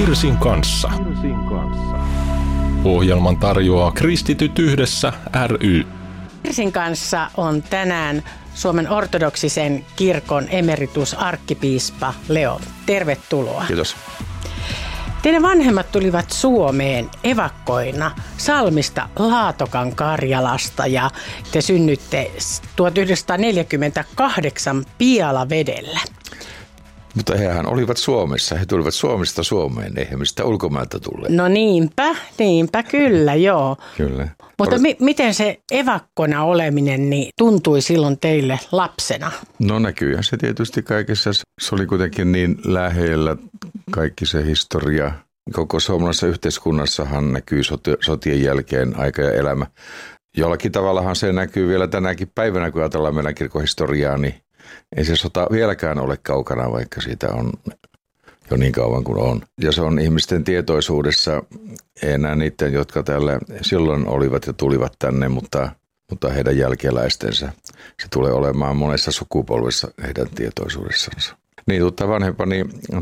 Kirsin kanssa. Ohjelman tarjoaa Kristityt yhdessä ry. Kirsin kanssa on tänään Suomen ortodoksisen kirkon emeritusarkkipiispa Leo. Tervetuloa. Kiitos. Teidän vanhemmat tulivat Suomeen evakkoina Salmista Laatokan Karjalasta ja te synnytte 1948 Pielavedellä. Mutta hehän olivat Suomessa. He tulivat Suomesta Suomeen, eihän mistä ulkomailta tulleet. No niinpä, kyllä, joo. Kyllä. Mutta miten se evakkona oleminen niin tuntui silloin teille lapsena? No näkyyhän se tietysti kaikessa. Se oli kuitenkin niin lähellä kaikki se historia. Koko suomalaisessa yhteiskunnassahan näkyy sotien jälkeen aika ja elämä. Jollakin tavallahan se näkyy vielä tänäkin päivänä, kun ajatellaan meidän kirkkohistoriaa, niin ei se sota vieläkään ole kaukana, vaikka siitä on jo niin kauan kuin on. Ja se on ihmisten tietoisuudessa, ei enää niiden, jotka täällä silloin olivat ja tulivat tänne, mutta heidän jälkeläistensä. Se tulee olemaan monessa sukupolvessa heidän tietoisuudessansa. Niin, vanhempani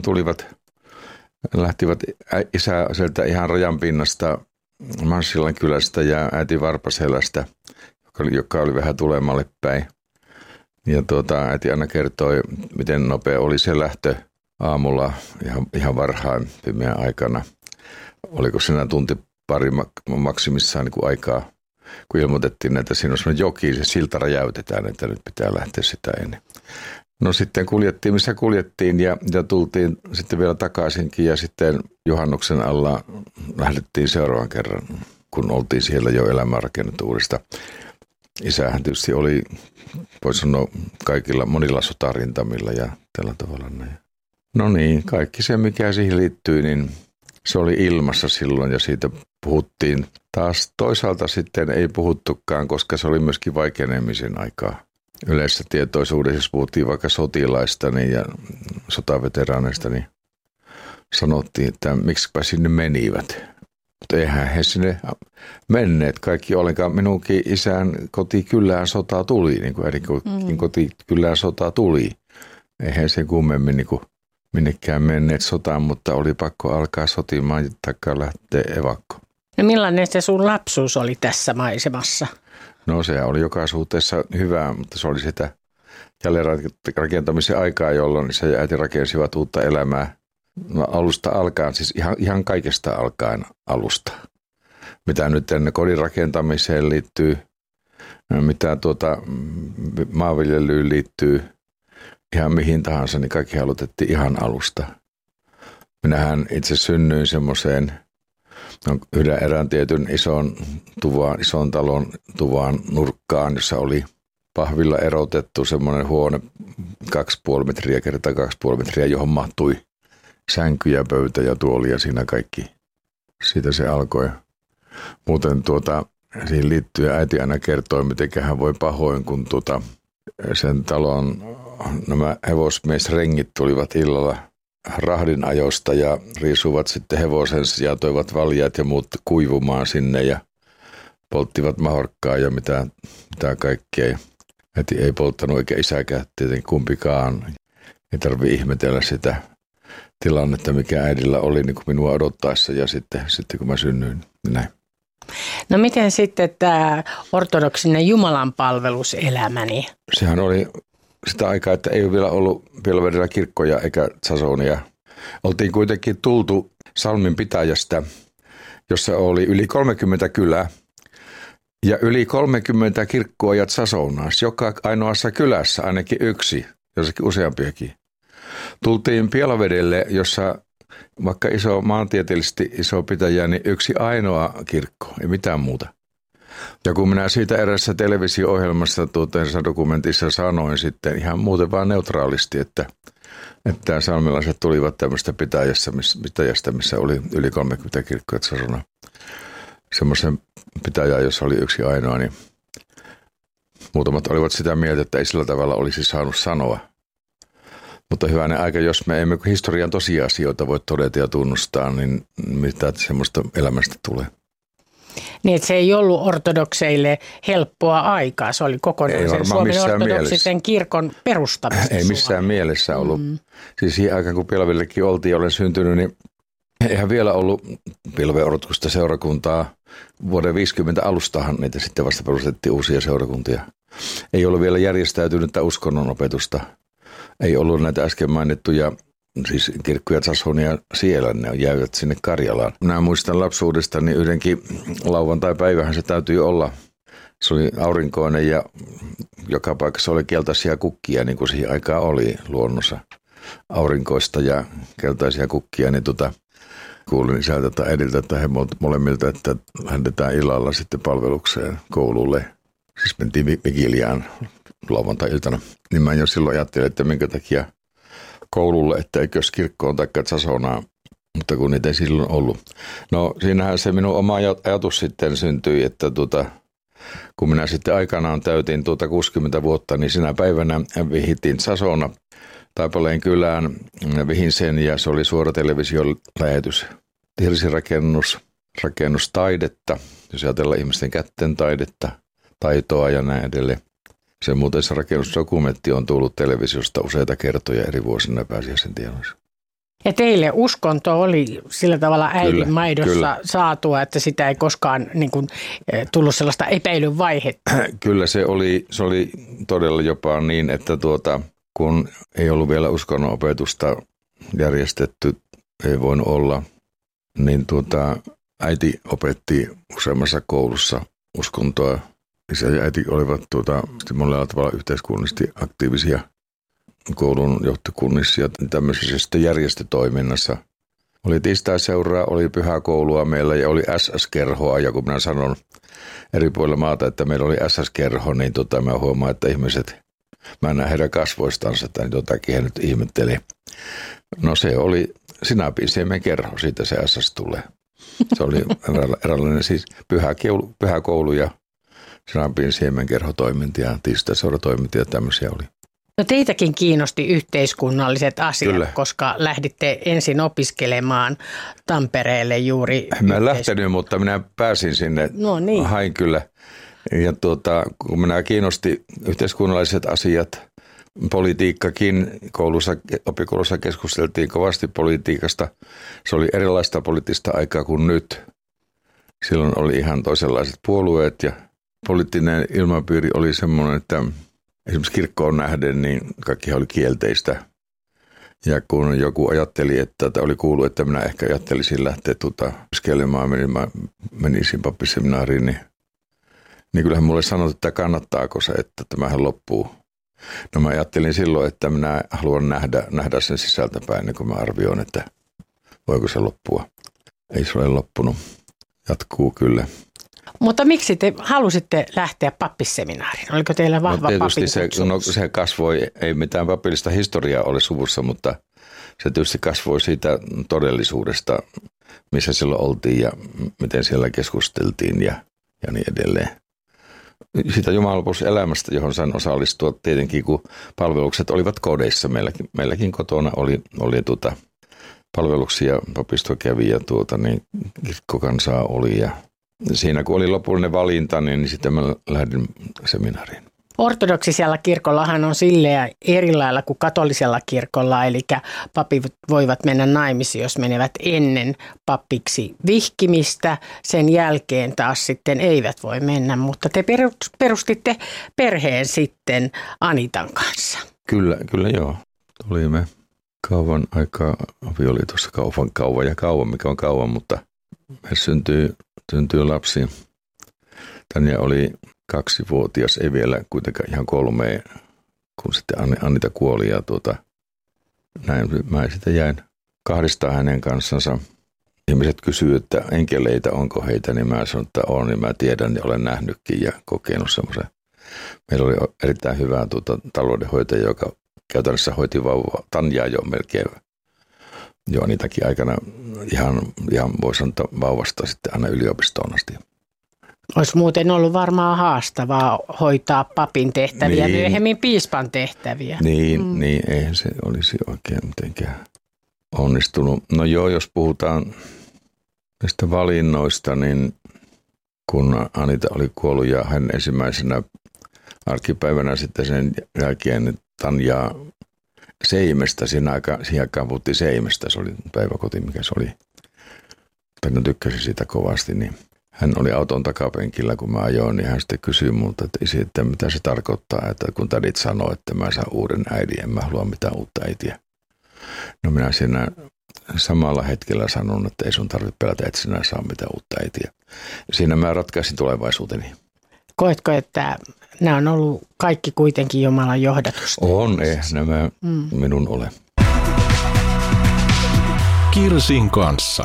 lähtivät isä sieltä ihan rajan pinnasta Manssilan kylästä ja äiti Varpaselästä, joka oli vähän tulemalle päin. Ja äiti aina kertoi, miten nopea oli se lähtö aamulla ihan varhain pimeän aikana. Oliko siinä tunti pari maksimissaan niin kuin aikaa, kun ilmoitettiin, että siinä on sellainen joki, se silta räjäytetään, että nyt pitää lähteä sitä ennen. No sitten kuljettiin, missä kuljettiin ja tultiin sitten vielä takaisinkin ja sitten juhannuksen alla lähdettiin seuraavan kerran, kun oltiin siellä jo elämää rakennettu uudesta. Isähän tietysti oli, voisi sanoa, monilla sotarintamilla ja tällä tavalla. No niin, kaikki se mikä siihen liittyy, niin se oli ilmassa silloin ja siitä puhuttiin. Taas toisaalta sitten ei puhuttukaan, koska se oli myöskin vaikenemisen aikaa. Yleisessä tietoisuudessa, jos puhuttiin vaikka sotilaista ja sotaveteraaneista, niin sanottiin, että miksipä sinne menivät. Mutta eihän he sinne menneet kaikki ollenkaan. Minunkin isän kotikylään sota tuli, niin kuin äidinkin kotikylään sota tuli. Eihän se kummemmin niin kuin minnekään menneet sotaan, mutta oli pakko alkaa sotimaan taikka lähteä evakkoon. No millainen se sun lapsuus oli tässä maisemassa? No se oli joka suhteessa hyvää, mutta se oli sitä jälleenrakentamisen aikaa, jolloin se ja äiti rakensivat uutta elämää. No alusta alkaen, siis ihan kaikesta alkaen alusta. Mitä nyt kodin rakentamiseen liittyy, mitä maanviljelyyn liittyy, ihan mihin tahansa, niin kaikki aloitettiin ihan alusta. Minähän itse synnyin semmoiseen yhden erään tietyn ison talon tuvaan nurkkaan, jossa oli pahvilla erotettu semmoinen huone 2,5 metriä kertaa 2,5 metriä, johon mahtui sänky ja pöytä ja tuoli ja siinä kaikki. Siitä se alkoi. Muuten siihen liittyen äiti aina kertoi, miten hän voi pahoin, kun sen talon nämä hevosmiesrengit tulivat illalla rahdinajosta ja riisuvat sitten hevosensa ja toivat valjaat ja muut kuivumaan sinne ja polttivat mahorkkaa ja mitä kaikkea. Äiti ei polttanut eikä isäkään tietenkin kumpikaan. Ei tarvitse ihmetellä sitä tilannetta, mikä äidillä oli niin kuin minua odottaessa ja sitten kun mä synnyin, niin näin. No miten sitten tämä ortodoksinen jumalanpalveluselämäni? Sehän oli sitä aikaa, että ei ole vielä ollut Pielavedellä kirkkoja eikä tsasonia. Oltiin kuitenkin tultu Salmin pitäjästä, jossa oli yli 30 kylää ja yli 30 kirkkoa ja tsasonaa. Joka ainoassa kylässä ainakin yksi, jossakin useampiakin. Tultiin Pielavedelle, jossa vaikka maantieteellisesti iso pitäjä, niin yksi ainoa kirkko, ei mitään muuta. Ja kun minä siitä erässä televisio-ohjelmassa dokumentissa sanoin sitten ihan muuten vaan neutraalisti, että salmelaiset tulivat tämmöistä pitäjästä, missä oli yli 30 kirkkoja tsasona. Semmoisen pitäjään, jossa oli yksi ainoa, niin muutamat olivat sitä mieltä, että ei sillä tavalla olisi saanut sanoa. Mutta hyvänen aika, jos me emme historian tosiasioita voi todeta ja tunnustaa, niin mitä semmoista elämästä tulee. Niin, että se ei ollut ortodokseille helppoa aikaa. Se oli kokonaisen Suomen ortodoksisen kirkon perustamista. Ei missään mielessä ollut. Siis siihen aikaan, kun Pielavedellekin oltiin ja olen syntynyt, niin Eihän vielä ollut pilveenodotusta seurakuntaa. Vuoden 50 alustahan niitä sitten vasta perustettiin uusia seurakuntia. Ei ollut vielä järjestäytynyttä uskonnonopetusta. Ei ollut näitä äsken mainittuja, siis kirkkoja Sasonia siellä, ne jäivät sinne Karjalaan. Minä muistan lapsuudestani yhdenkin lauantai-päivähän se täytyy olla. Se oli aurinkoinen ja joka paikassa oli keltaisia kukkia, niin kuin siihen aikaan oli luonnossa. Aurinkoista ja keltaisia kukkia, niin kuulin isältä tai äidiltä tai he molemmilta, että lähdetään illalla sitten palvelukseen koululle. Siis mentiin vigiliaan lauantai-iltana. Niin mä jo silloin ajattelin, että minkä takia koululle, että eikös kirkkoon tai Sasonaan, mutta kun niitä ei silloin ollut. No siinähän se minun oma ajatus sitten syntyi, että kun minä sitten aikanaan täytin 60 vuotta, niin sinä päivänä vihittiin Sasona Taipaleen kylään, vihin sen ja se oli suora televisiolähetys. Hirsirakennus, jos ajatellaan ihmisten kätten taitoa ja näin edelleen. Se muuten se rakennusdokumentti on tullut televisiosta useita kertoja eri vuosina pääsiäisen tienoissa. Ja teille uskonto oli sillä tavalla äidin maidossa saatua, että sitä ei koskaan niin kuin, tullut sellaista epäilyn vaihetta. Kyllä se oli todella jopa niin, että kun ei ollut vielä uskonnonopetusta järjestetty, ei voinut olla, niin äiti opetti useammassa koulussa uskontoa. Isä ja äiti olivat monella tavalla yhteiskunnallisesti aktiivisia koulun johtokunnissa ja tämmöisessä järjestötoiminnassa. Oli tiistaiseuraa, oli pyhäkoulua meillä ja oli SS-kerhoa. Ja kun minä sanon eri puolilla maata, että meillä oli SS-kerho, niin mä huomaan, että ihmiset, mä näen heidän kasvoistansa, että jotakin he nyt ihmetteli. No se oli sinappinsiemen kerho, siitä se SS tulee. Se oli eräänlainen siis pyhäkoulu ja sinappinsiemen kerhotoiminta ja tiistaiseuratoiminta ja tämmöisiä oli. No teitäkin kiinnosti yhteiskunnalliset asiat, kyllä, koska lähditte ensin opiskelemaan Tampereelle juuri. Mä en lähtenyt, mutta minä pääsin sinne. No niin. Hain kyllä. Ja kun minä kiinnosti yhteiskunnalliset asiat, politiikkakin, opikoulussa keskusteltiin kovasti politiikasta. Se oli erilaista poliittista aikaa kuin nyt. Silloin oli ihan toisenlaiset puolueet ja poliittinen ilmapiiri oli semmoinen, että esimerkiksi kirkkoon nähden, niin kaikki oli kielteistä. Ja kun joku ajatteli, että oli kuullut, että minä ehkä ajattelisin lähteä opiskelemaan, menisin pappiseminaariin, niin kyllähän mulle sanottiin, että kannattaako se, että tämähän loppuu. No mä ajattelin silloin, että minä haluan nähdä sen sisältäpäin, niin kun mä arvioin, että voiko se loppua. Ei se ole loppunut. Jatkuu kyllä. Mutta miksi te halusitte lähteä pappisseminaariin? Oliko teillä vahva papin se kasvoi, ei mitään papillista historiaa ole suvussa, mutta se tietysti kasvoi siitä todellisuudesta, missä silloin oltiin ja miten siellä keskusteltiin ja niin edelleen. Siitä jumalapalveluselämästä, johon sain osallistua tietenkin, kun palvelukset olivat kodeissa. Meilläkin kotona oli palveluksia, papisto kävi ja niin kirkkokansaa oli ja siinä kun oli lopullinen valinta, niin sitten mä lähdin seminaariin. Ortodoksisella kirkollahan on silleen eri lailla kuin katolisella kirkolla, eli papit voivat mennä naimisiin, jos menevät ennen pappiksi vihkimistä. Sen jälkeen taas sitten eivät voi mennä, mutta te perustitte perheen sitten Anitan kanssa. Kyllä joo. Olimme kauan aikaa avioliitossa, kauan, mikä on kauan, mutta me syntyi lapsi. Tanja oli 2-vuotias, ei vielä kuitenkaan ihan 3, kun sitten Anita kuoli ja näin mä sitten jäin kahdestaan hänen kanssansa. Ihmiset kysyivät, että enkeleitä, onko heitä, niin mä sanoin, että on, niin mä tiedän ja olen nähnytkin ja kokenut semmoisen. Meillä oli erittäin hyvä taloudenhoitaja, joka käytännössä hoiti Tanjaa jo melkein jo Anitakin aikana ihan voi sanoa vauvasta sitten aina yliopistoon asti. Olisi muuten ollut varmaan haastavaa hoitaa papin tehtäviä, niin, myöhemmin piispan tehtäviä. Niin, eihän se olisi oikein mitenkään onnistunut. No joo, jos puhutaan näistä valinnoista, niin kun Anita oli kuollut ja hän ensimmäisenä arkipäivänä sitten sen jälkeen Tanjaa Seimestä, siihen aikaan puhuttiin Seimestä, se oli päiväkoti, mikä se oli. hän tykkäsi siitä kovasti, niin hän oli auton takapenkillä, kun mä ajoin, niin hän sitten kysyi multa, että isi, että mitä se tarkoittaa, että kun tädit sanoo, että mä saan uuden äidin, en mä halua mitään uutta äitiä. No minä siinä samalla hetkellä sanon, että ei sun tarvitse pelätä, että sinä saa mitään uutta äitiä. Siinä mä ratkaisin tulevaisuuteni. Koetko, että nämä on ollut kaikki kuitenkin Jumalan johdatusta? On, nämä minun ole. Kirsin kanssa.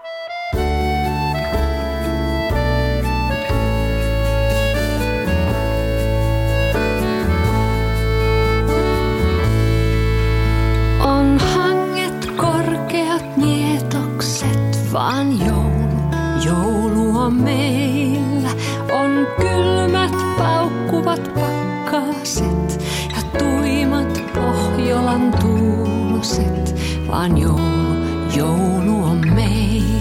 On hanget korkeat nietokset, vaan joulu on meillä. On kylmät paukkuvat pakkaset ja tuimat Pohjolan tuuloset, vaan joulu on meillä.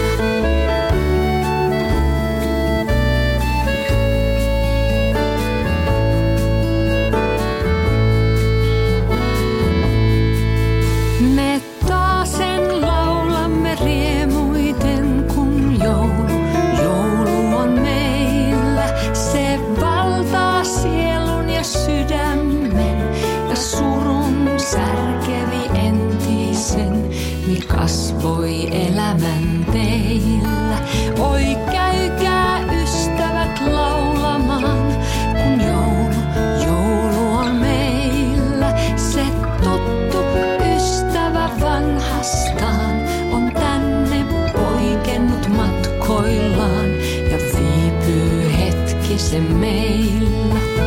Me taasen laulamme riemuiten, kun joulu on meillä. Se valtaa sielun ja sydämen ja surun särkevi entisen, mi kasvoi elämän teillä. Oi käykää ystävät laulamaan, kun joulu on meillä. Se tuttu ystävä vanhastaan on tänne poikennut matkoillaan ja viipyy hetkisen meillä.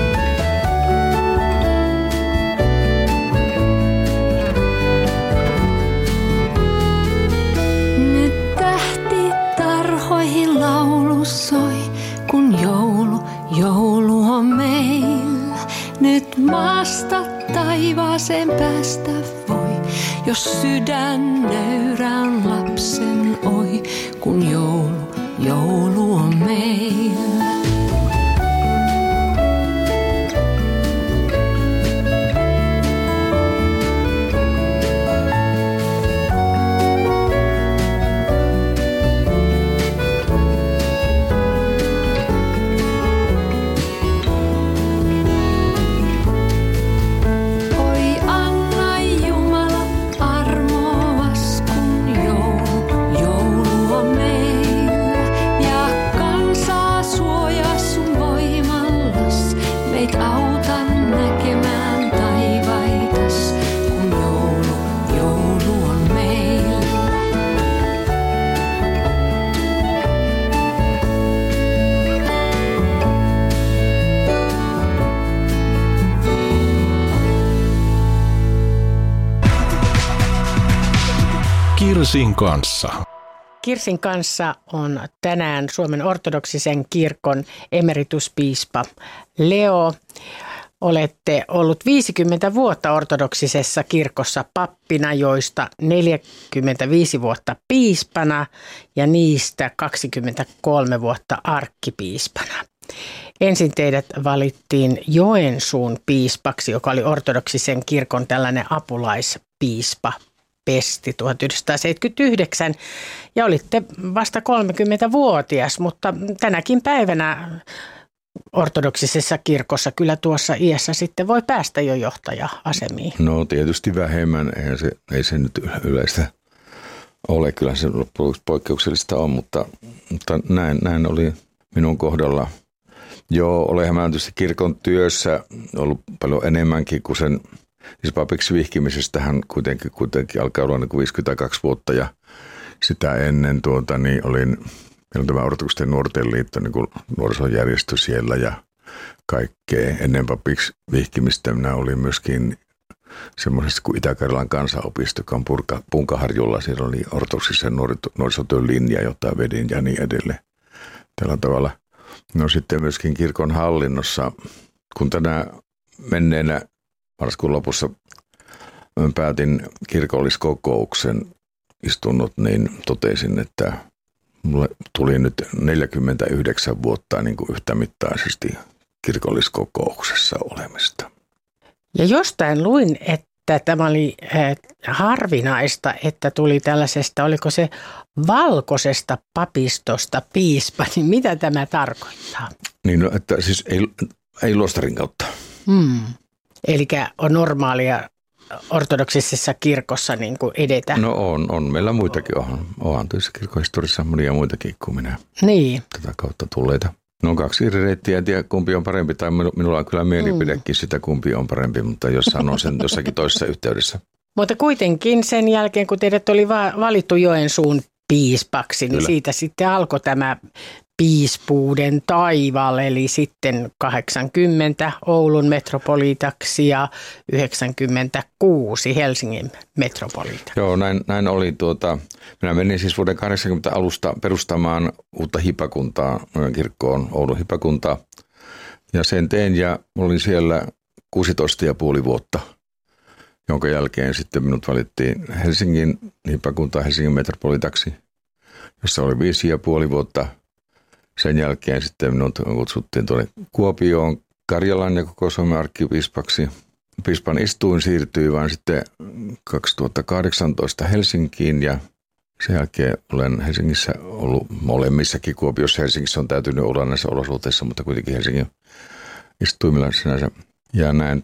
Nyt tähti tarhoihin laulu soi, kun joulu on meillä. Nyt maasta taivaaseen päästä voi, jos sydän nöyrä on lapsen oi, kun joulu on meillä. Kirsin kanssa. Kirsin kanssa on tänään Suomen ortodoksisen kirkon emerituspiispa Leo. Olette ollut 50 vuotta ortodoksisessa kirkossa pappina, joista 45 vuotta piispana ja niistä 23 vuotta arkkipiispana. Ensin teidät valittiin Joensuun piispaksi, joka oli ortodoksisen kirkon tällainen apulaispiispa. Pesti 1979 ja olitte vasta 30-vuotias, mutta tänäkin päivänä ortodoksisessa kirkossa kyllä tuossa iässä sitten voi päästä jo johtaja-asemiin. No tietysti vähemmän, ei se nyt yleistä ole, kyllä se poikkeuksellista on, mutta näin oli minun kohdalla. Joo, olenhan mä tietysti kirkon työssä ollut paljon enemmänkin kuin sen. Siis papiksi vihkimisestähän kuitenkin alkaa olla niin kuin 52 vuotta ja sitä ennen niin olin tämä ortodoksisten nuorten liitto, niin kuin nuorisojärjestö siellä ja kaikkea. Ennen papiksi vihkimistä minä olin myöskin semmoisessa kuin Itä-Karjalan kansanopisto, joka on Punkaharjulla. Siellä oli ortodoksisen nuorisotyön linja, jota vedin ja niin edelleen. Tällä tavalla. No sitten myöskin kirkon hallinnossa, kun tänä menneenä marraskuun lopussa päätin kirkolliskokouksen istunnot, niin totesin, että mulle tuli nyt 49 vuotta niin kuin yhtämittaisesti kirkolliskokouksessa olemista. Ja jostain luin, että että tämä oli harvinaista, että tuli tällaisesta, oliko se valkoisesta papistosta piispa, niin mitä tämä tarkoittaa? Niin, no, että siis ei luostarin kautta. Eli on normaalia ortodoksisessa kirkossa niin kuin edetä. No on. Meillä muitakin onhan tuossa kirkkohistoriassa monia muitakin kuin minä. Niin. Tätä kautta tulleita. No on 2 eri reittiä, en tiedä kumpi on parempi, tai minulla on kyllä mielipidekin sitä kumpi on parempi, mutta jos sanon sen jossakin toisessa yhteydessä. Mutta kuitenkin sen jälkeen, kun teidät oli valittu Joensuun piispaksi, niin siitä sitten alkoi tämä piispuuden taival, eli sitten 80 Oulun metropoliitaksi ja 96 Helsingin metropoliitaksi. Joo, näin oli. Minä menin siis vuoden 80 alusta perustamaan uutta hipakuntaa kirkkoon, Oulun hipakuntaa. Ja sen tein ja olin siellä 16,5 vuotta, jonka jälkeen sitten minut valittiin Helsingin hipakuntaa Helsingin metropoliitaksi, jossa oli 5,5 vuotta. Sen jälkeen sitten minut kutsuttiin tuonne Kuopioon Karjalan ja koko Suomen arkkipiispaksi. Piispan istuin siirtyi vaan sitten 2018 Helsinkiin ja sen jälkeen olen Helsingissä ollut molemmissakin. Kuopiossa Helsingissä on täytynyt olla näissä olosuhteissa, mutta kuitenkin Helsingin istuimilla sinänsä. Ja näin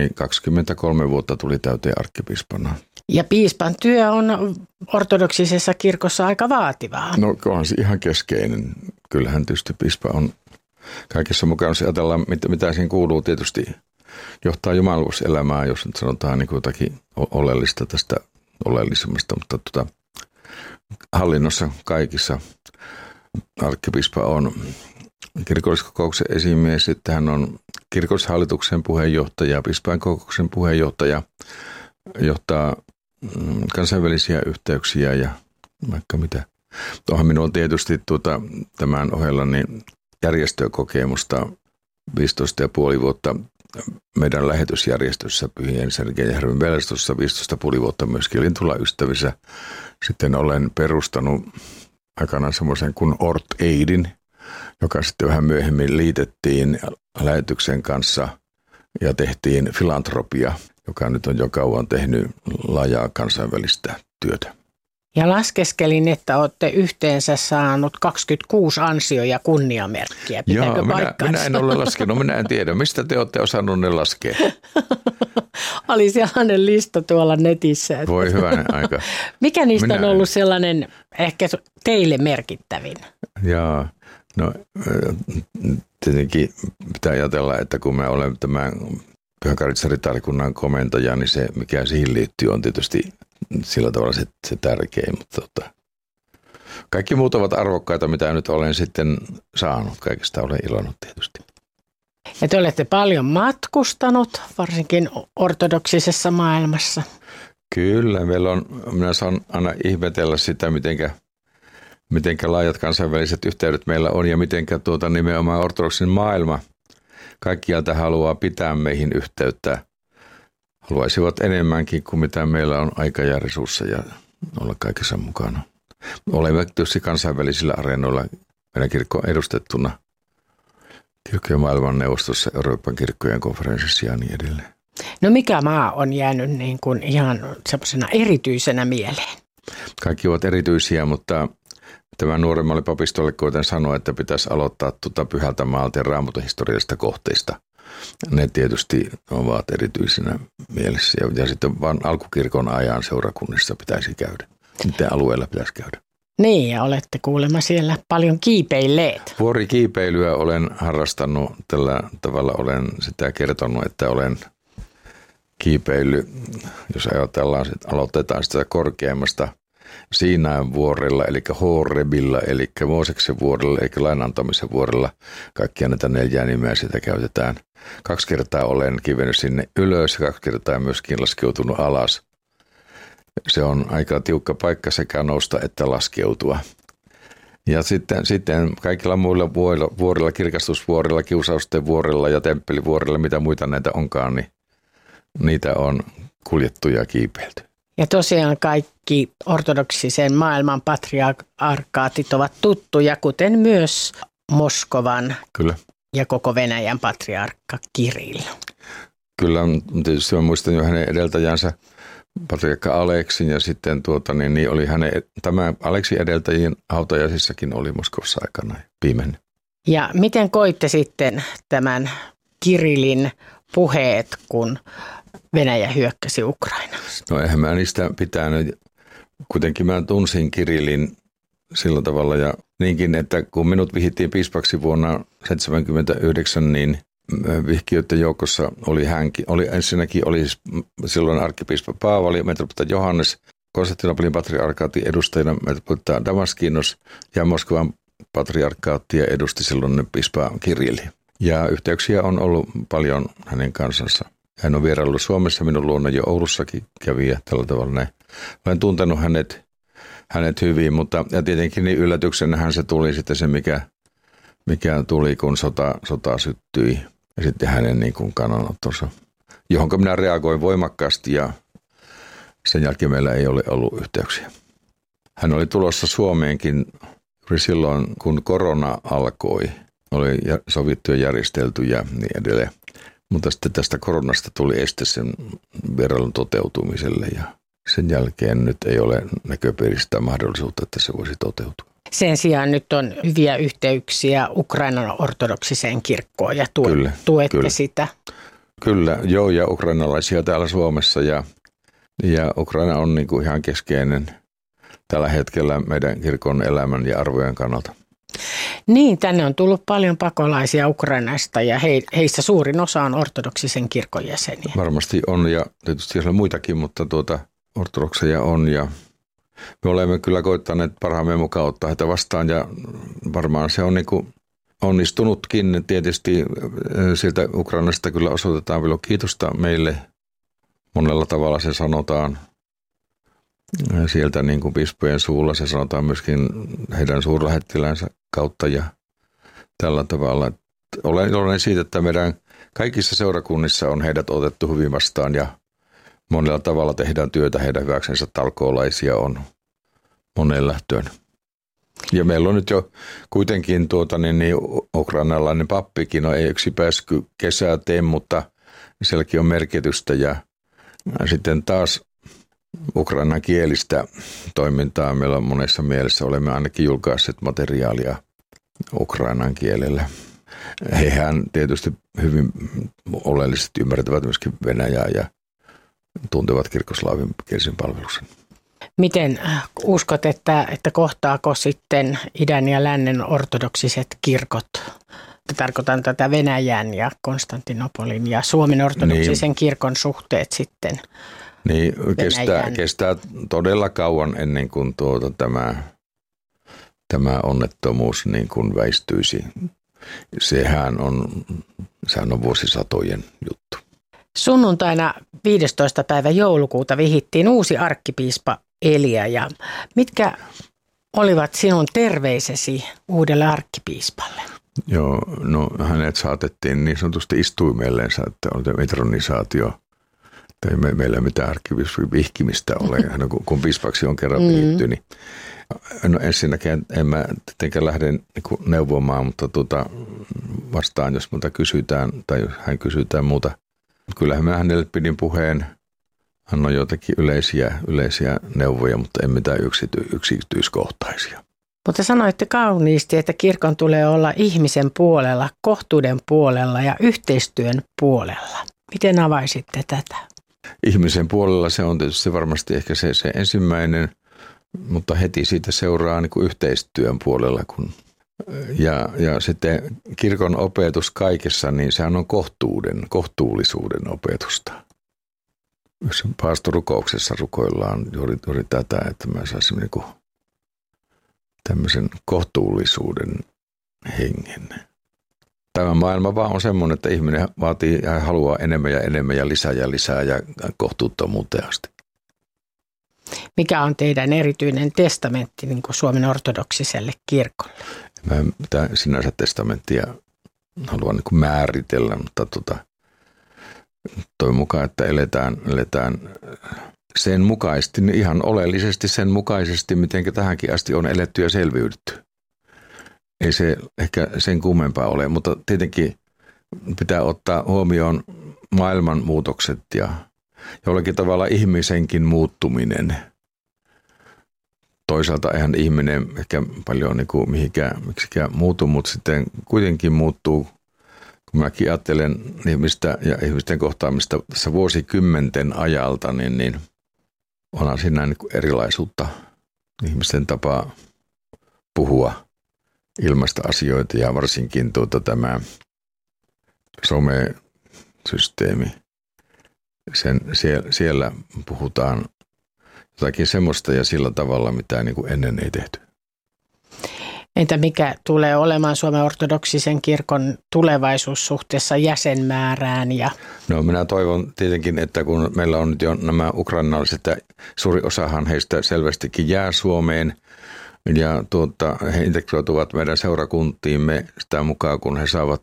23 vuotta tuli täyteen arkkipiispana. Ja piispan työ on ortodoksisessa kirkossa aika vaativaa. No onhan se ihan keskeinen. Kyllähän tietysti piispa on kaikessa mukana. Jos ajatellaan, mitä siihen kuuluu, tietysti johtaa jumaluuselämää, jos nyt sanotaan niin jotakin oleellista tästä oleellisimmasta. Mutta hallinnossa kaikissa arkkipiispa on kirkolliskokouksen esimies, sitten hän on kirkollishallituksen puheenjohtaja, piispainkokouksen puheenjohtaja, johtaa kansainvälisiä yhteyksiä ja vaikka mitä. Onhan minulla tietysti tämän ohella niin järjestökokemusta 15,5 vuotta meidän lähetysjärjestössä Pyhien Sergei ja Hervin Velastossa, 15,5 vuotta myöskin Lintulan ystävissä. Sitten olen perustanut aikanaan semmoisen kuin Ort Aidin, joka sitten vähän myöhemmin liitettiin lähetyksen kanssa ja tehtiin filantropia, joka nyt on jo kauan tehnyt laajaa kansainvälistä työtä. Ja laskeskelin, että olette yhteensä saanut 26 ansio- ja kunniamerkkiä. Pitääkö minä en ole laskenut, minä en tiedä. Mistä te olette osannut ne laskea? Oli sellainen lista tuolla netissä. Voi hyvänen aika. Mikä niistä on ollut sellainen ehkä teille merkittävin? Jaa, no tietenkin pitää ajatella, että kun mä olen tämän Pyhäkaritsa-ritarikunnan komentaja, niin se mikä siihen liittyy on tietysti sillä tavalla se tärkein, mutta kaikki muut ovat arvokkaita, mitä nyt olen sitten saanut. Kaikista olen iloinut tietysti. Ja te olette paljon matkustanut, varsinkin ortodoksisessa maailmassa. Kyllä, minä saan aina ihmetellä sitä, mitenkä laajat kansainväliset yhteydet meillä on ja mitenkä nimenomaan ortodoksin maailma kaikkialta haluaa pitää meihin yhteyttä. Haluaisivat enemmänkin kuin mitä meillä on aika ja resursseja olla kaikessa mukana. Olemme tietysti kansainvälisillä areenoilla meidän kirkko edustettuna kirkkojen maailmanneuvostossa, Euroopan kirkkojen konferenssissa ja niin edelleen. No mikä maa on jäänyt niin kuin ihan semmoisena erityisenä mieleen? Kaikki ovat erityisiä, mutta tämä nuoremmalle papistolle koitan sanoa, että pitäisi aloittaa Pyhältä maalta ja raamatuhistoriallisista kohteista. Ne tietysti ovat erityisinä mielessä ja sitten vaan alkukirkon ajan seurakunnissa pitäisi käydä. Sitten alueella pitäisi käydä. Niin ja olette kuulemma siellä paljon kiipeilleet. Vuorikiipeilyä olen harrastanut, tällä tavalla olen sitä kertonut, että olen kiipeily, jos ajatellaan, että aloitetaan sitä korkeammasta Siinain vuorella, eli Horebilla, eli Mooseksen vuorella, eli lainantamisen vuorella. Kaikkia näitä 4 nimeä sitä käytetään. 2 kertaa olen kivennyt sinne ylös ja 2 kertaa myöskin laskeutunut alas. Se on aika tiukka paikka sekä nousta että laskeutua. Ja sitten kaikilla muilla vuorilla, kirkastusvuorilla, kiusausten vuorilla ja temppelivuorilla, mitä muita näitä onkaan, niin niitä on kuljettu ja kiipeilty. Ja tosiaan kaikki ortodoksisen maailman patriarkaatit ovat tuttuja, kuten myös Moskovan Kyllä. ja koko Venäjän patriarkka Kirill. Kyllä, tietysti mä muistan jo hänen edeltäjänsä, patriarkka Aleksin, ja sitten niin oli tämä Aleksin edeltäjien hautajaisissakin oli Moskovassa aikana piimen. Ja miten koitte sitten tämän Kirillin puheet, kun Venäjä hyökkäsi Ukrainaan? No eihän mä niistä pitänyt. Kuitenkin mä tunsin Kirillin sillä tavalla ja niinkin, että kun minut vihittiin piispaksi vuonna 1979, niin vihkijöiden joukossa oli hänkin. Ensinnäkin oli silloin arkkipiispa Paavali, metropolita Johannes, Konstantinopolin patriarkaatin edustajana metropolita Damaskinos ja Moskovan patriarkaattia edusti silloin piispa Kirill. Ja yhteyksiä on ollut paljon hänen kansansa. Hän on vieraillut Suomessa, minun luona jo Oulussakin kävi ja tällä tavalla näin. Olen tuntenut hänet hyvin, mutta ja tietenkin niin yllätyksenähän se tuli sitten se, mikä tuli, kun sota syttyi. Ja sitten hänen niin kuin kannanottonsa, johon minä reagoin voimakkaasti ja sen jälkeen meillä ei ole ollut yhteyksiä. Hän oli tulossa Suomeenkin juuri silloin, kun korona alkoi. Oli sovittu ja järjestelty ja niin edelleen. Mutta sitten tästä koronasta tuli este sen vierailun toteutumiselle ja sen jälkeen nyt ei ole näköpiiristä mahdollisuutta, että se voisi toteutua. Sen sijaan nyt on hyviä yhteyksiä Ukrainan ortodoksiseen kirkkoon ja tuette sitä. Kyllä, joo, ja ukrainalaisia täällä Suomessa ja Ukraina on niin kuin ihan keskeinen tällä hetkellä meidän kirkon elämän ja arvojen kannalta. Niin, tänne on tullut paljon pakolaisia Ukrainasta ja heistä suurin osa on ortodoksisen kirkon jäseniä. Varmasti on ja tietysti siellä on muitakin, mutta ortodokseja on ja me olemme kyllä koittaneet parhaamme mukaan ottaa heitä vastaan ja varmaan se on niin kuin onnistunutkin. Tietysti sieltä Ukrainasta kyllä osoitetaan vielä kiitosta meille. Monella tavalla se sanotaan sieltä niin kuin piispojen suulla. Se sanotaan myöskin heidän suurlähettiläänsä kautta ja tällä tavalla. Olen iloinen siitä, että meidän kaikissa seurakunnissa on heidät otettu hyvin vastaan ja monella tavalla tehdään työtä heidän hyväksensä. Talkoolaisia on moneen lähtöön. Ja meillä on nyt jo kuitenkin ukrainalainen pappikin, no ei yksi pääsky kesää tee, mutta sielläkin on merkitystä. Ja sitten taas ukrainan kielistä toimintaa meillä on monessa mielessä. Olemme ainakin julkaisseet materiaalia ukrainan kielellä. Hehän tietysti hyvin oleellisesti ymmärtävät myöskin Venäjää ja tuntevat kirkkoslaavin kielisen palveluksen. Miten uskot, että kohtaako sitten idän ja lännen ortodoksiset kirkot? Tarkoitan tätä Venäjän ja Konstantinopolin ja Suomen ortodoksisen kirkon suhteet sitten. Niin, kestää todella kauan ennen kuin tämä onnettomuus niin kuin väistyisi. Sehän on vuosisatojen juttu. Sunnuntaina 15. päivä joulukuuta vihittiin uusi arkkipiispa Elia. Ja mitkä olivat sinun terveisesi uudelle arkkipiispalle? Joo, no hänet saatettiin niin sanotusti istuimelleensä, että oli metronisaatio. Ei meillä mitään arkkipiispan vihkimistä ole. Kun piispaksi on kerran vihitty, niin no ensinnäkin en mä tietenkään lähde neuvomaan, mutta vastaan, jos multa kysytään tai jos hän kysytään muuta. Kyllähän mä hänelle pidin puheen. Hän on joitakin yleisiä neuvoja, mutta en mitään yksityiskohtaisia. Mutta sanoitte kauniisti, että kirkon tulee olla ihmisen puolella, kohtuuden puolella ja yhteistyön puolella. Miten avaisitte tätä? Ihmisen puolella se on tietysti varmasti ehkä se ensimmäinen, mutta heti siitä seuraa niin kuin yhteistyön puolella. Ja sitten kirkon opetus kaikessa, niin sehän on kohtuullisuuden opetusta. Paastorukouksessa rukoillaan juuri tätä, että mä saisin niin kuin tämmöisen kohtuullisuuden hengen. Tämä maailma vaan on semmoinen, että ihminen vaatii ja haluaa enemmän ja lisää ja kohtuuttomuuteen asti. Mikä on teidän erityinen testamentti niin kuin Suomen ortodoksiselle kirkolle? Mä mitään sinänsä testamenttia haluan niin kuin määritellä, mutta toivon mukaan, että eletään sen mukaisesti, niin ihan oleellisesti sen mukaisesti, miten tähänkin asti on eletty ja selviydytty. Ei se ehkä sen kummempaa ole, mutta tietenkin pitää ottaa huomioon maailman muutokset ja jollakin tavalla ihmisenkin muuttuminen. Toisaalta eihän ihminen ehkä paljon niin kuin miksikään muutu, mutta sitten kuitenkin muuttuu. Kun mäkin ajattelen ihmistä ja ihmisten kohtaamista tässä vuosikymmenten ajalta, niin onhan siinä niin kuin erilaisuutta. Ihmisten tapaa puhua, ilmaista asioita ja varsinkin tämä somesysteemi. Siellä puhutaan jotakin semmoista ja sillä tavalla, mitä niin kuin ennen ei tehty. Entä mikä tulee olemaan Suomen ortodoksisen kirkon tulevaisuus suhteessa jäsenmäärään? No minä toivon tietenkin, että kun meillä on nyt jo nämä ukrainalaiset, suuri osahan heistä selvästikin jää Suomeen ja he integroituvat meidän seurakuntiimme sitä mukaan, kun he saavat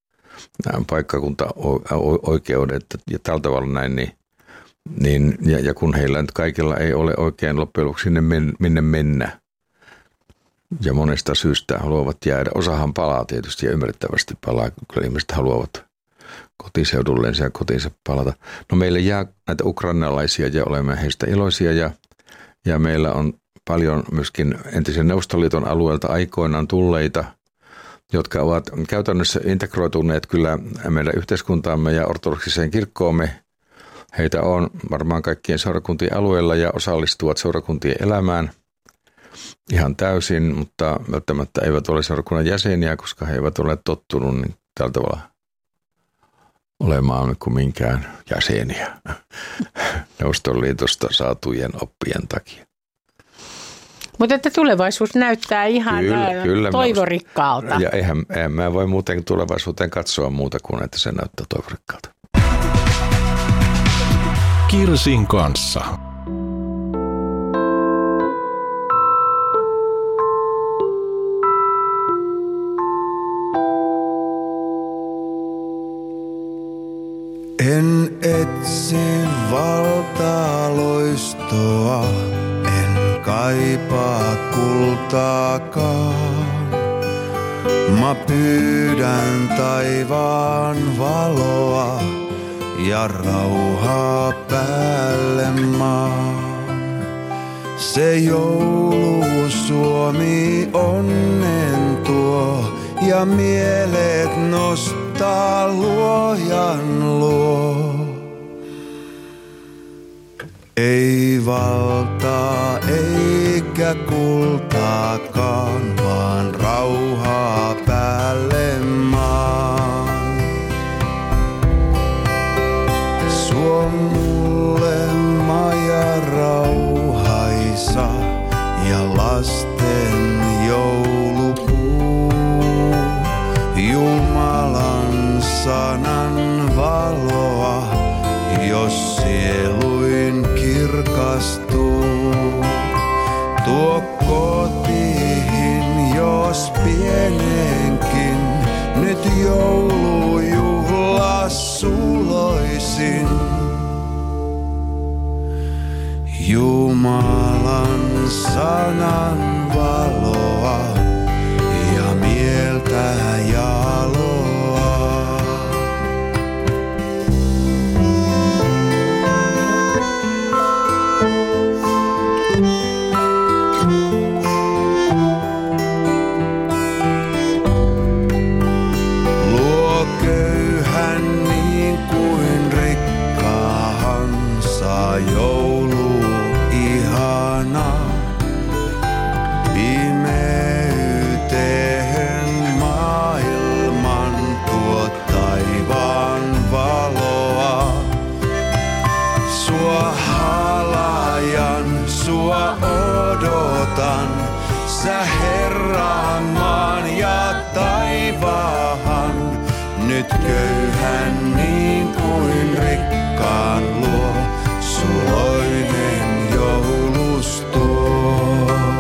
paikkakunta-oikeudet ja tällä tavalla näin, ja kun heillä nyt kaikilla ei ole oikein loppujen lopuksi minne mennä. Ja monesta syystä haluavat jäädä. Osahan palaa tietysti ja ymmärrettävästi palaa. Kyllä ihmiset haluavat kotiseudullensa ja kotiinsa palata. No meille jää näitä ukrainalaisia ja olemme heistä iloisia. Ja meillä on paljon myöskin entisen Neuvostoliiton alueelta aikoinaan tulleita, jotka ovat käytännössä integroituneet kyllä meidän yhteiskuntaamme ja ortodoksiseen kirkkoomme. Heitä on varmaan kaikkien seurakuntien alueella ja osallistuvat seurakuntien elämään ihan täysin, mutta välttämättä eivät ole seurakunnan jäseniä, koska he eivät ole tottunut niin tällä tavalla olemaan kuin minkään jäseniä Neuvostoliitosta saatujen oppien takia. Mutta että tulevaisuus näyttää ihan kyllä, toivorikkaalta. Ja eihän mä voi muuten tulevaisuuteen katsoa muuta kuin, että se näyttää toivorikkaalta. Kirsin kanssa. En etsi valtaa loistoa, en kaipaa kultaakaan. Mä pyydän taivaan valoa ja rauhaa päälle maan. Se joulu Suomi onnen tuo ja mielet nostaa luojan luo. Ei valtaa eikä kultaakaan, vaan rauhaa päälle maan. Suo mulle maja rauhaisa ja lasten joulupuu. Jumalan sanan valoa, jos sieluin kirkastuu. Tuo kotiin, jos pienenkin, nyt joulujuhla suloisin. Jumalan sanan valoa ja mieltä jaloa. Luo köyhän niin kuin rikkaahan saa joulu ihana. Pimeyteen maailman tuo taivaan valoa. Sua halajan, sua odotan, sä Herran maan ja taivaan. Nyt köyhän niin kuin rikkaan luo, suloinen joulustuo.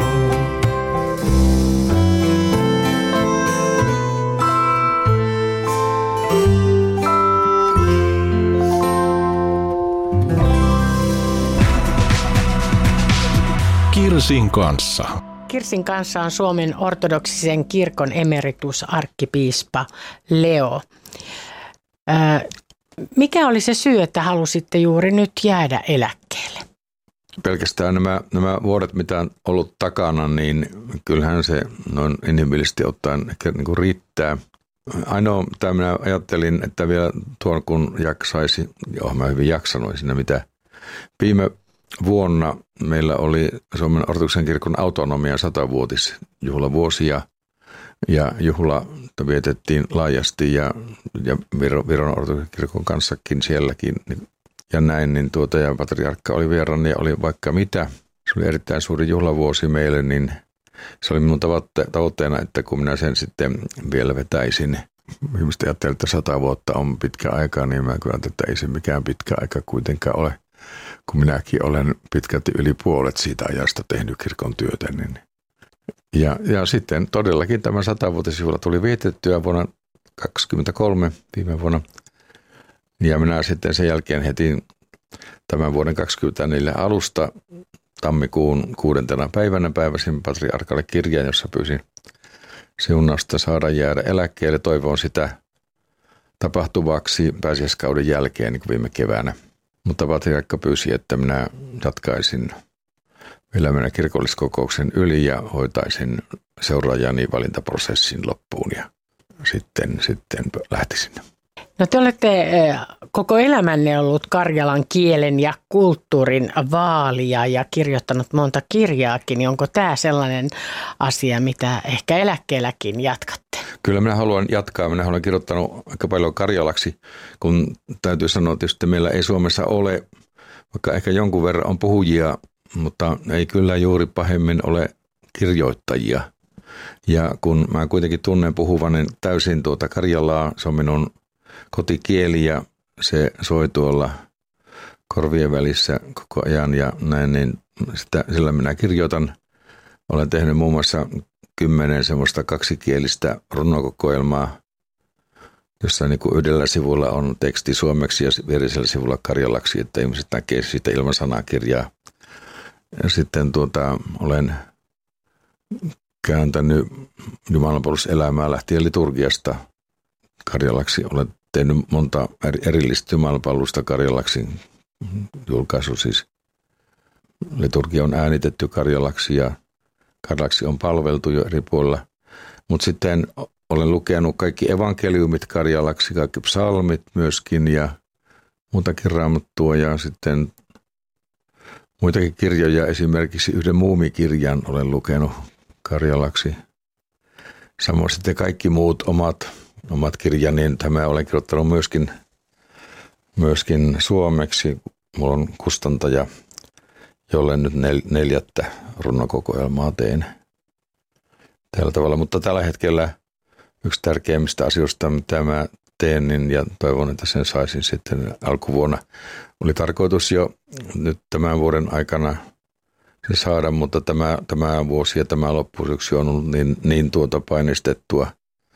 Kirsin kanssa. Kirsin kanssa on Suomen ortodoksisen kirkon emeritusarkkipiispa Leo. Mikä oli se syy, että halusitte juuri nyt jäädä eläkkeelle? Pelkästään nämä vuodet, mitä on ollut takana, niin kyllähän se noin inhimillisesti ottaen niin kuin riittää. Ainoa, mitä minä ajattelin, että vielä tuon kun jaksaisi, mä hyvin jaksanut siinä mitä. Viime vuonna meillä oli Suomen ortodoksen kirkon autonomia 100-vuotisjuhlavuosia ja juhla vietettiin laajasti ja Viron ortodoksen kirkon kanssakin sielläkin ja näin, niin ja patriarkka oli vieraana ja oli vaikka mitä. Se oli erittäin suuri juhlavuosi meille, niin se oli minun tavoitteena, että kun minä sen sitten vielä vetäisin. Ihmiset ajattelivat, että 100 vuotta on pitkä aika, niin mä kyllä että ei se mikään pitkä aika kuitenkaan ole. Kun minäkin olen pitkälti yli puolet siitä ajasta tehnyt kirkon työtä. Niin. Ja sitten todellakin tämä 100-vuotisjuhla tuli vietettyä vuonna 2023 viime vuonna. Ja minä sitten sen jälkeen heti tämän vuoden 2024 alusta tammikuun 6. päivänä päiväsin patriarkalle kirjan, jossa pyysin siunausta saada jäädä eläkkeelle. Toivon sitä tapahtuvaksi pääsiäiskauden jälkeen niin kuin viime keväänä. Mutta patriarkka pyysi, että minä jatkaisin vielä mennä kirkolliskokouksen yli ja hoitaisin seuraajani valintaprosessin loppuun ja sitten lähtisin. No te olette koko elämänne ollut karjalan kielen ja kulttuurin vaalija ja kirjoittanut monta kirjaakin. Niin onko tämä sellainen asia, mitä ehkä eläkkeelläkin jatkatte? Kyllä minä haluan jatkaa. Minä olen kirjoittanut aika paljon karjalaksi, kun täytyy sanoa, että tietysti meillä ei Suomessa ole, vaikka ehkä jonkun verran on puhujia, mutta ei kyllä juuri pahemmin ole kirjoittajia. Ja kun mä kuitenkin tunnen puhuvani täysin karjalaa, se on minun kotikieli ja se soi tuolla korvien välissä koko ajan ja näin, niin sillä minä kirjoitan. Olen tehnyt muun muassa 10 semmoista kaksikielistä runokokoelmaa, jossa niin kuin yhdellä sivulla on teksti suomeksi ja vierisellä sivulla karjalaksi, että ihmiset näkee siitä ilman sanakirjaa. Ja sitten olen kääntänyt jumalanpalveluselämää lähtien liturgiasta karjalaksi. Olen tehnyt monta erillistä jumalanpalvelusta karjalaksi. Julkaisu siis. Liturgia on äänitetty karjalaksi ja karjalaksi on palveltu jo eri puolilla. Mutta sitten olen lukenut kaikki evankeliumit karjalaksi, kaikki psalmit myöskin ja muutakin raamattua ja sitten muitakin kirjoja. Esimerkiksi yhden muumikirjan olen lukenut karjalaksi. Samoin sitten kaikki muut omat kirjani, niin tämä olen kirjoittanut myöskin suomeksi. Mulla on kustantaja, jolle nyt 4. runokokoelmaa teen tällä tavalla. Mutta tällä hetkellä yksi tärkeimmistä asioista, mitä mä teen, niin, ja toivon, että sen saisin sitten alkuvuonna. Oli tarkoitus jo nyt tämän vuoden aikana se saada, mutta tämä vuosi ja tämä loppusyksy on ollut niin painistettua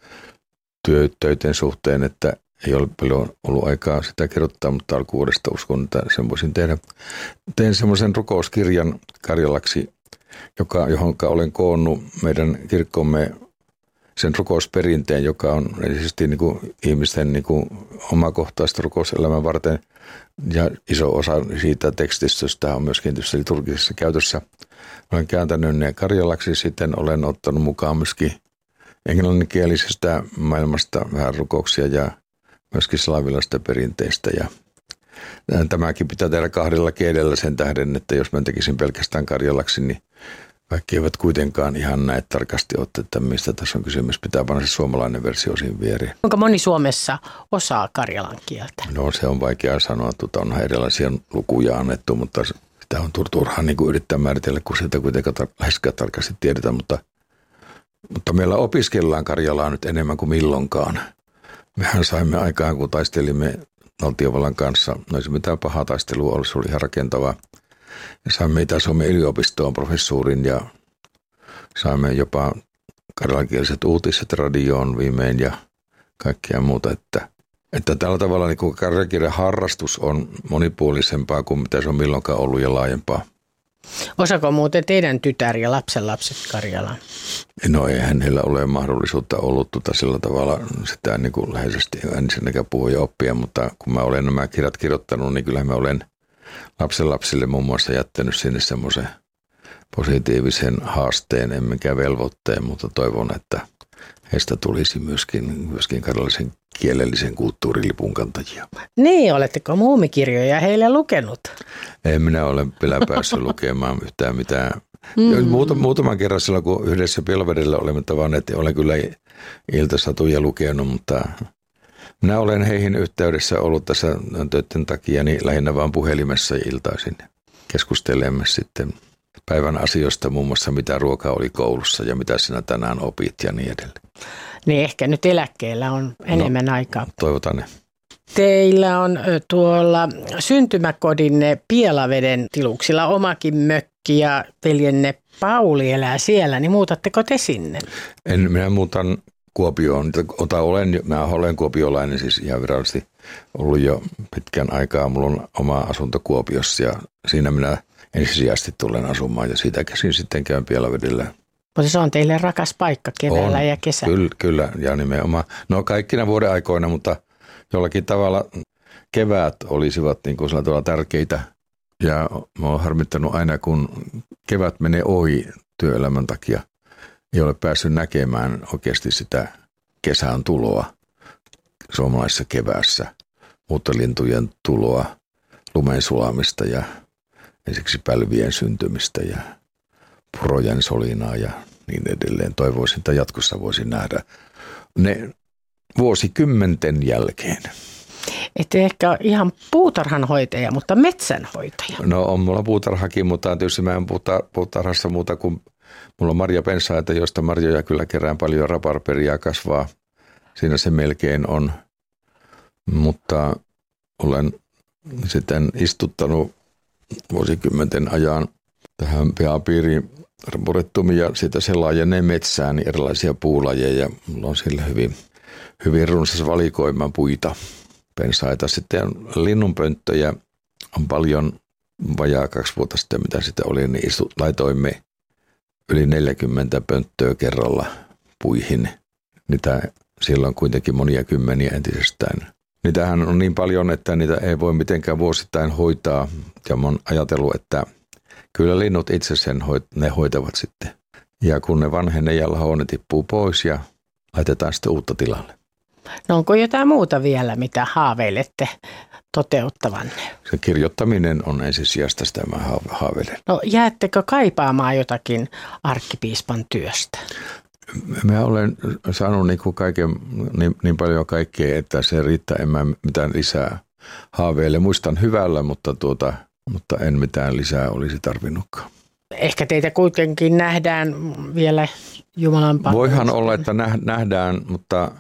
töiden suhteen, että ei ole paljon ollut aikaa sitä kirjoittaa, mutta alkuvuodesta uskon, että sen voisin tehdä. Tein semmoisen rukouskirjan karjalaksi, johon olen koonnut meidän kirkkomme sen rukousperinteen, joka on erityisesti niin kuin ihmisten niin kuin omakohtaista rukouselämän varten. Ja iso osa siitä tekstistöstä on myöskin tietysti liturgisessa käytössä. Olen kääntänyt ne karjalaksi, sitten olen ottanut mukaan myöskin englanninkielisestä maailmasta vähän rukouksia ja myöskin slaavilaisesta perinteistä. Ja tämäkin pitää tehdä 2 kielellä sen tähden, että jos mä tekisin pelkästään karjalaksi, niin kaikki eivät kuitenkaan ihan näin tarkasti ole, että mistä tässä on kysymys. Pitää panna se suomalainen versio siinä viereen. Kuinka moni Suomessa osaa karjalan kieltä? No se on vaikea sanoa, että on erilaisia lukuja annettu, mutta sitä on turhaa niin kuin yrittää määritellä, kun sitä kuitenkaan läheskään tarkasti tiedetään. Mutta meillä opiskellaan karjalaa nyt enemmän kuin milloinkaan. Mehän saimme aikaan, kun taistelimme valtiovallan kanssa. No ei se mitään pahaa taistelua ollut, se oli ihan rakentavaa. Ja saimme Itä-Suomen yliopistoon professuurin ja saimme jopa karjalankieliset uutiset radioon viimein ja kaikkea muuta. Että tällä tavalla niin karjalankielen harrastus on monipuolisempaa kuin mitä se on milloinkaan ollut ja laajempaa. Osako muuten teidän tytär ja lapsenlapset Karjalaan? No ei hänellä ole mahdollisuutta ollut sillä tavalla sitä niin kuin läheisesti ensinnäkään puhua ja oppia, mutta kun mä olen nämä kirjat kirjoittanut, niin kyllä mä olen lapsenlapsille muun muassa jättänyt sinne semmoisen positiivisen haasteen, emmekä velvoitteen, mutta toivon, että heistä tulisi myöskin karjalaisen kielellisen kulttuurilipun kantajia. Niin, oletteko muumikirjoja heille lukenut? En minä ole vielä päässyt lukemaan yhtään mitään. Muutaman kerran silloin, kun yhdessä Pielavedellä olemme tavanneet, niin olen kyllä iltasatuja lukenut, mutta minä olen heihin yhteydessä ollut tässä töiden takia niin lähinnä vaan puhelimessa ja iltaisin. Keskustelemme sitten päivän asioista, muun muassa mitä ruokaa oli koulussa ja mitä sinä tänään opit ja niin edelleen. Niin ehkä nyt eläkkeellä on enemmän aikaa. Toivotaan ne. Teillä on tuolla syntymäkodinne Pielaveden tiluksilla omakin mökki ja veljenne Pauli elää siellä, niin muutatteko te sinne? Minä muutan Kuopioon. Mä olen kuopiolainen siis ihan virallisesti ollut jo pitkän aikaa. Mulla on oma asunto Kuopiossa ja siinä minä ensisijaisesti tulen asumaan ja siitä käsin sitten käyn Pielavedellä. Mutta se on teille rakas paikka keväällä ja kesällä. Kyllä ja nimenomaan. No kaikkina vuoden aikoina, mutta jollakin tavalla keväät olisivat niin kuin sillä tavalla tärkeitä. Ja mä oon harmittanut aina, kun kevät menee ohi työelämän takia. Ei ole päässyt näkemään oikeasti sitä kesän tuloa suomalaisessa keväässä. Muuttolintujen tuloa, lumen sulamista ja ensiksi pälvien syntymistä ja purojen solinaa ja niin edelleen. Toivoisin, että jatkossa voisin nähdä ne vuosikymmenten jälkeen. Ette ehkä ihan puutarhanhoitaja, mutta metsänhoitaja. No on mulla puutarhakin, mutta tietysti mä en puutarhassa muuta kuin mulla on marjapensaita, joista marjoja kyllä kerään paljon, rabarberia kasvaa. Siinä se melkein on, mutta olen sitten istuttanut vuosikymmenten ajan tähän pihapiiriin arboretumia siitä se laajenee metsään, niin erilaisia puulajeja. Mulla on sillä hyvin runsas valikoima puita, pensaita. Sitten linnunpönttöjä on paljon, vajaa 2 vuotta sitten, mitä sitä oli, niin laitoimme yli 40 pönttöä kerralla puihin. Niitä siellä on kuitenkin monia kymmeniä entisestään. Niitähän on niin paljon, että niitä ei voi mitenkään vuosittain hoitaa. Ja mä oon ajatellut, että kyllä linnut itse ne hoitavat sitten. Ja kun ne vanhenee ja lahoaa, ne tippuu pois ja laitetaan sitten uutta tilalle. No onko jotain muuta vielä, mitä haaveilette toteuttavanne? Se kirjoittaminen on ensisijasta, sitä mä haaveilen. No jäättekö kaipaamaan jotakin arkkipiispan työstä? Mä olen saanut niin paljon kaikkea, että se riittää, en mä mitään lisää haaveille. Muistan hyvällä, mutta en mitään lisää olisi tarvinnutkaan. Ehkä teitä kuitenkin nähdään vielä Jumalan palveluksessa. Voihan olla, että nähdään, mutta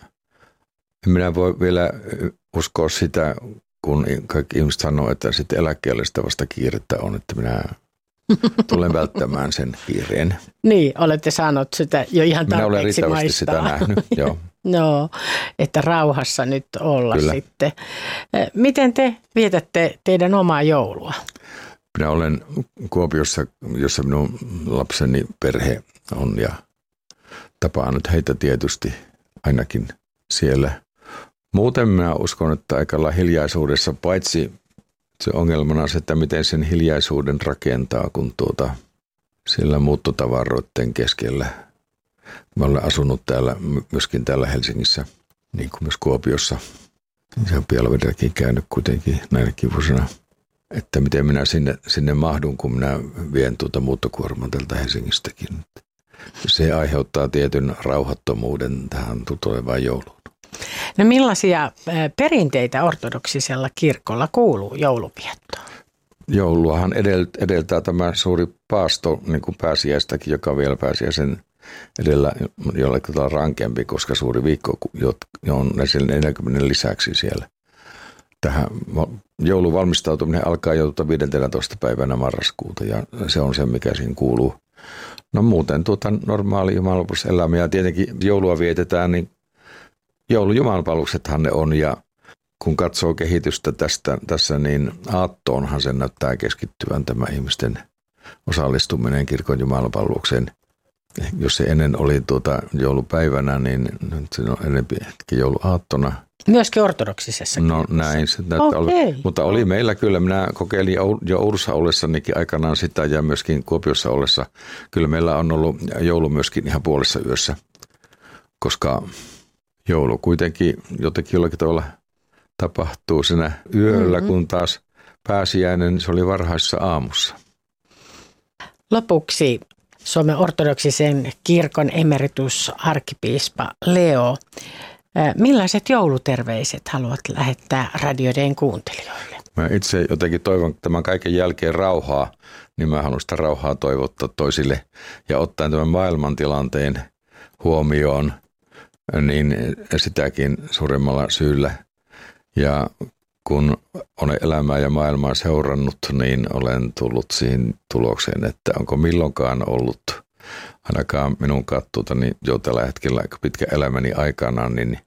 en minä voi vielä uskoa sitä, kun kaikki ihmiset sanoo, että sitten eläkkeelle sitä vasta kiirettä on, että minä tulen välttämään sen kiireen. Niin, olette saanut sitä jo ihan tarpeeksi minä olen riittävästi maistaa. Sitä nähnyt, joo. No, että rauhassa nyt olla Kyllä. sitten. Miten te vietätte teidän omaa joulua? Minä olen Kuopiossa, jossa minun lapseni perhe on ja tapaan nyt heitä tietysti ainakin siellä. Muuten minä uskon, että aika lailla hiljaisuudessa, paitsi se ongelmana on se, että miten sen hiljaisuuden rakentaa, kun sillä muuttotavaroiden keskellä. Mä olen asunut myöskin täällä Helsingissä, niin kuin myös Kuopiossa. Se on Pielavedelläkin käynyt kuitenkin näinäkin vuosina. Että miten minä sinne mahdun, kun minä vien muuttokuorman tältä Helsingistäkin. Se aiheuttaa tietyn rauhattomuuden tähän tulevaan jouluun. No millaisia perinteitä ortodoksisella kirkolla kuuluu jouluviettoon? Jouluahan edeltää tämä suuri paasto, niin kuin pääsiäistäkin, joka vielä pääsiäisen edellä jollakin tavalla rankempi, koska suuri viikko on 40 lisäksi siellä. Tähän joulun valmistautuminen alkaa jo 15. päivänä marraskuuta ja se on se, mikä siinä kuuluu. No muuten normaali jumalanpalveluselämä ja tietenkin joulua vietetään, niin joulujumalanpalveluksethan ne on ja kun katsoo kehitystä tässä, niin aattoonhan se näyttää keskittyvän tämä ihmisten osallistuminen kirkon jumalanpalvelukseen. Jos se ennen oli joulupäivänä, niin se on enemmän jouluaattona. Myöskin ortodoksisessa No näin se näyttää olevan. Mutta oli meillä kyllä, minä kokeilin jo Oulussa ollessanikin aikanaan sitä ja myöskin Kuopiossa ollessa. Kyllä meillä on ollut joulu myöskin ihan puolessa yössä, koska joulu kuitenkin jotenkin jollakin tavalla tapahtuu siinä yöllä, kun taas pääsiäinen se oli varhaisessa aamussa. Lopuksi Suomen ortodoksisen kirkon emeritusarkkipiispa Leo. Millaiset jouluterveiset haluat lähettää radioiden kuuntelijoille? Mä itse jotenkin toivon tämän kaiken jälkeen rauhaa, niin mä haluan sitä rauhaa toivottaa toisille. Ja ottaen tämän maailmantilanteen huomioon, niin sitäkin suuremmalla syyllä. Ja kun olen elämää ja maailmaa seurannut, niin olen tullut siihen tulokseen, että onko milloinkaan ollut ainakaan minun kattuutani jo tällä hetkellä aika pitkä elämäni aikana,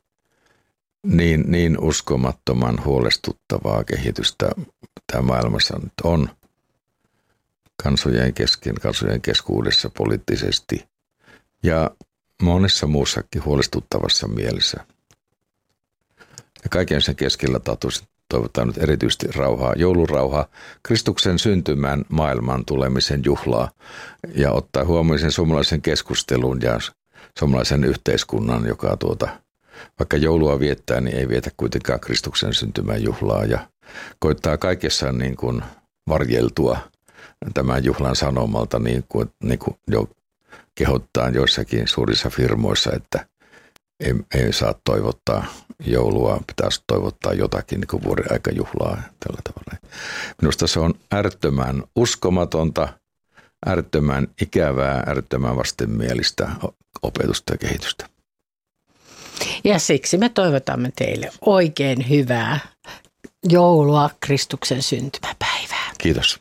niin uskomattoman huolestuttavaa kehitystä tämä maailmassa nyt on kansojen keskuudessa poliittisesti ja monessa muussakin huolestuttavassa mielessä. Ja kaiken sen keskellä toivotaan nyt erityisesti rauhaa, joulurauhaa, Kristuksen syntymään maailman tulemisen juhlaa ja ottaa huomioon sen suomalaisen keskustelun ja suomalaisen yhteiskunnan, joka vaikka joulua viettää, niin ei vietä kuitenkaan Kristuksen syntymään juhlaa ja koittaa kaikessa niin kuin varjeltua tämän juhlan sanomalta niin kuin jo kehottaa joissakin suurissa firmoissa, että ei saa toivottaa joulua, pitäisi toivottaa jotakin niin kuin vuoden aikajuhlaa tällä tavalla. Minusta se on äärettömän uskomatonta, äärettömän ikävää, äärettömän vastenmielistä opetusta ja kehitystä. Ja siksi me toivotamme teille oikein hyvää joulua, Kristuksen syntymäpäivää. Kiitos.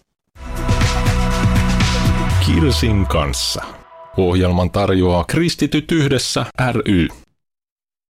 Kirsin kanssa. Ohjelman tarjoaa Kristityt yhdessä ry.